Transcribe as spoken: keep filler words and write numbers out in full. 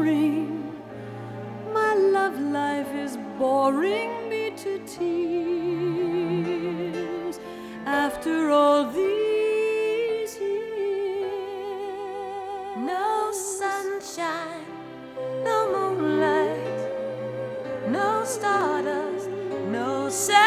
boring. My love life is boring me to tears after all these years. No sunshine, no moonlight, no stardust, no sad